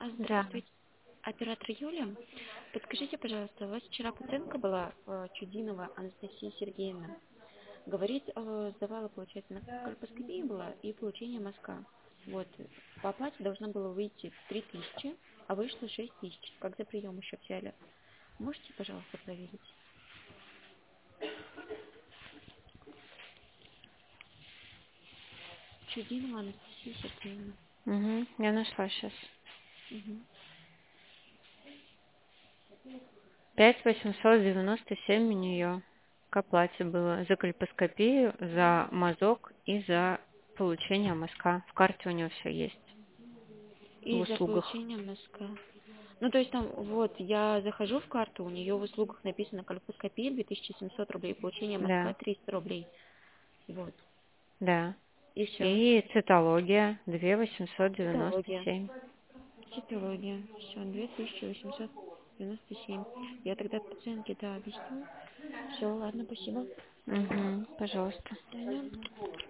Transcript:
Да. Здравствуйте, оператор Юлия. Подскажите, пожалуйста, у вас вчера пациентка была Чудинова Анастасия Сергеевна. Говорит, сдавала, получается, на кольпоскопию была и получение мазка. Вот, по оплате должно было выйти 3000, а вышло 6000. Как за прием еще взяли? Можете, пожалуйста, проверить? Чудинова Анастасия Сергеевна. Угу. Я нашла сейчас. Мгм. 5897 у нее к оплате было за кольпоскопию, за мазок и за получение мазка. В карте у нее все есть. В И за услугах. получение мазка. Ну, то есть там, вот, я захожу в карту, у нее в услугах написано кольпоскопия 2700 рублей, получение мазка Да, 300 рублей. Вот. да. И все. И цитология 2897. Цитология. Цитология. Все, 2897. Я тогда пациентке, да, объясню. Все, ладно, спасибо. Угу. Пожалуйста. До свидания.